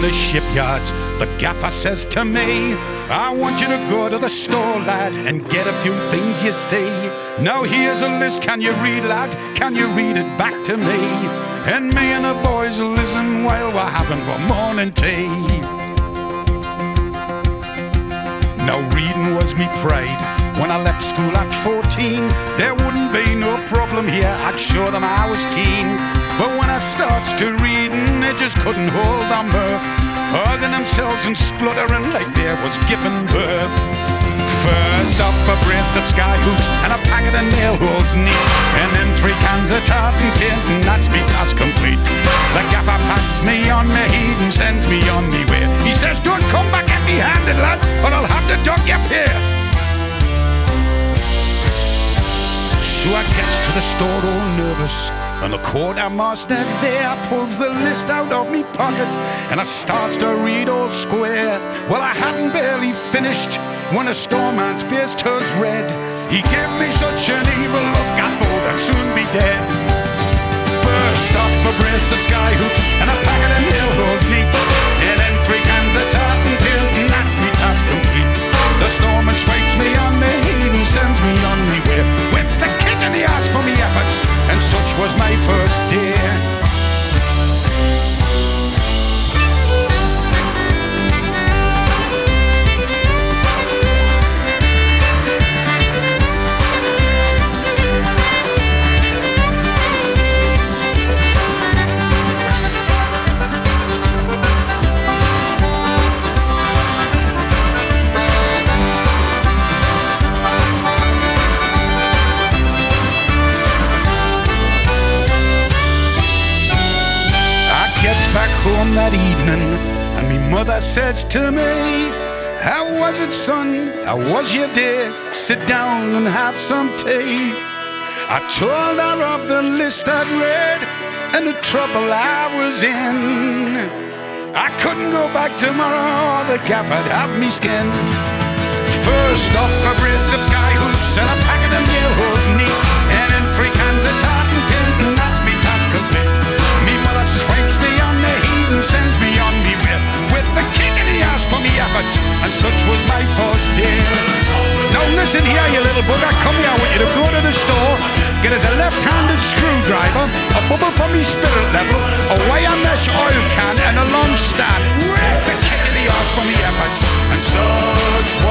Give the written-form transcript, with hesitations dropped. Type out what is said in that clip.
the shipyards, the gaffer says to me, I want you to go to the store, lad, and get a few things you see. Now here's a list, can you read, lad? Can you read it back to me? And me and the boys listen while we're having our morning tea. Now reading was me pride. When I left school at 14, there wouldn't be no problem here, I'd show them I was keen. But when I starts to reading, they just couldn't hold their mirth, hugging themselves and spluttering like they was giving birth. First off, a brace of sky hoops and a packet of nail holes neat, and then 3 cans of tartan paint, and that's me task complete. The gaffer pats me on the heat and sends me on me way. He says, don't come back empty-handed, lad, or I'll have to dock your pay. So I gets to the store all nervous, and the quartermaster's there, pulls the list out of me pocket, and I starts to read all square. Well, I hadn't barely finished when a storeman's face turns red. He gave me such an evil look, I thought I'd soon be dead. First off, a brace of sky hoops and a packet of nail holes neat, and then 3 cans of tartan paint, and that's me task complete. The storeman swipes me on the head and sends me on me way, with the kick in the ass for me efforts, and such was my first day. Back home that evening, and me mother says to me, how was it, son? How was your day? Sit down and have some tea. I told her of the list I'd read and the trouble I was in. I couldn't go back tomorrow, or the gaffer'd have me skinned. First off, a brace of sky hoops and a packet of nail holes neat, and then 3 cans of tartan paint, and that's me task complete. Me mother swipes me on the heat and sends me on me way, with the kick in the ass for me efforts, and such was my first day. Now listen here, you little bugger, come here, I want you to go to the store, get us a left-handed screwdriver, a bubble for me spirit level, a wire mesh oil can, and a long stand, with the kick in the ass for me efforts, and such